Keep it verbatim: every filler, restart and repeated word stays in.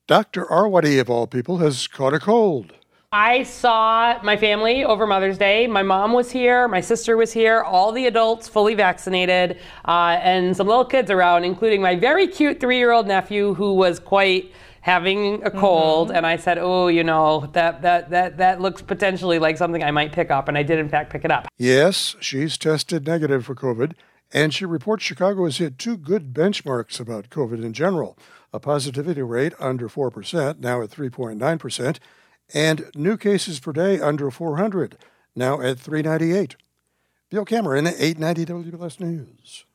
Doctor Arwady, of all people, has caught a cold. I saw my family over Mother's Day. My mom was here, my sister was here, all the adults fully vaccinated, uh, and some little kids around, including my very cute three-year-old nephew who was quite having a cold. Mm-hmm. And I said, oh, you know, that, that, that, that looks potentially like something I might pick up. And I did, in fact, pick it up. Yes, she's tested negative for COVID, and she reports Chicago has hit two good benchmarks about COVID in general. A positivity rate under four percent, now at three point nine percent, and new cases per day under four hundred, now at three ninety-eight. Bill Cameron, eight ninety W L S News.